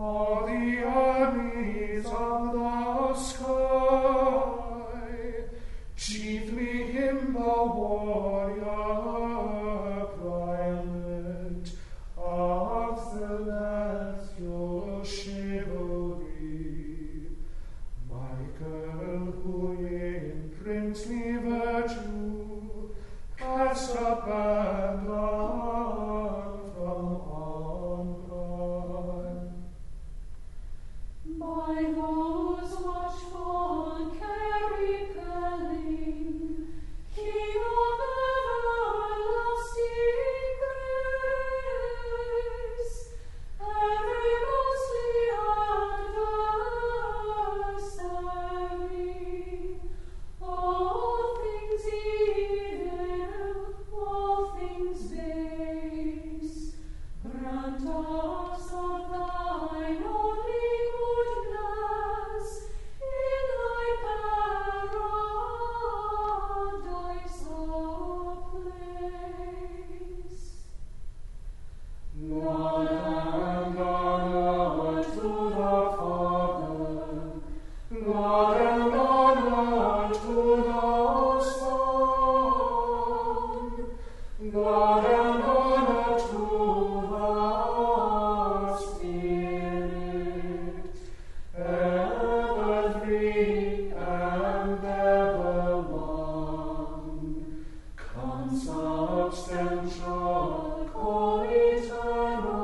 All the armies of the sky, chiefly him the warrior primate of celestial chivalry, Michael, who in princely virtue cast abandon from on high. By those watchful care-repelling, King of everlasting grace, every ghostly adversary, all things evil, all things base, grant us of thine only goodness in thy paradise of place. Lord, and honor to the Father, Lord, and honor to the Son, Lord, and honor to the Spirit, ever three and ever one, consubstantial, co-eternal,